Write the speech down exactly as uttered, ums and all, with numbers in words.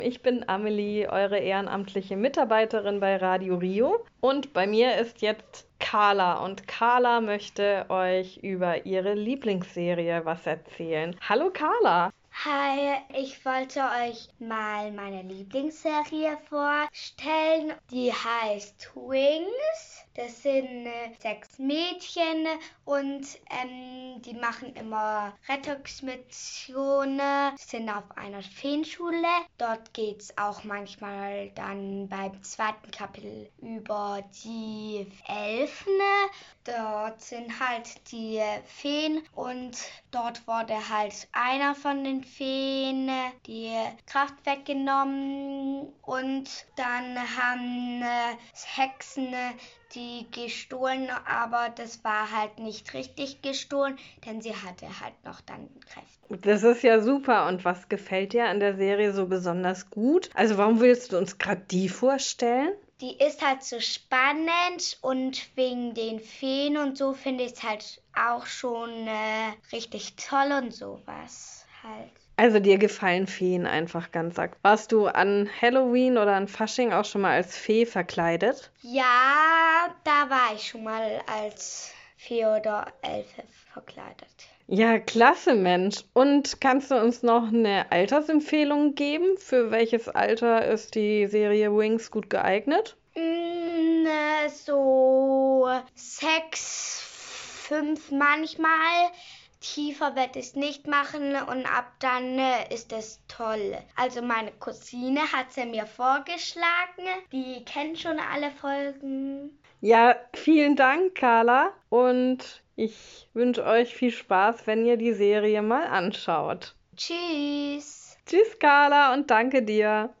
Ich bin Amelie, eure ehrenamtliche Mitarbeiterin bei Radio Rio. Und bei mir ist jetzt Carla. Und Carla möchte euch über ihre Lieblingsserie was erzählen. Hallo Carla! Hi, ich wollte euch mal meine Lieblingsserie vorstellen. Die heißt Wings. Das sind äh, sechs Mädchen und ähm, die machen immer Rettungsmissionen, sind auf einer Feenschule. Dort geht es auch manchmal dann beim zweiten Kapitel über die Elfen. Dort sind halt die Feen und dort wurde halt einer von den Feen die Kraft weggenommen und dann haben äh, Hexen die gestohlen, aber das war halt nicht richtig gestohlen, denn sie hatte halt noch dann Kräfte. Das ist ja super. Und was gefällt dir an der Serie so besonders gut? Also warum willst du uns gerade die vorstellen? Die ist halt so spannend und wegen den Feen und so finde ich es halt auch schon äh, richtig toll und sowas halt. Also dir gefallen Feen einfach ganz arg. Warst du an Halloween oder an Fasching auch schon mal als Fee verkleidet? Ja, da war ich schon mal als Fee oder Elfe verkleidet. Ja, klasse, Mensch. Und kannst du uns noch eine Altersempfehlung geben? Für welches Alter ist die Serie Wings gut geeignet? Mm, äh, so sechs, fünf manchmal. Tiefer wird es nicht machen und ab dann äh, ist es toll. Also meine Cousine hat sie mir vorgeschlagen. Die kennt schon alle Folgen. Ja, vielen Dank, Carla. Und ich wünsche euch viel Spaß, wenn ihr die Serie mal anschaut. Tschüss. Tschüss, Carla, und danke dir.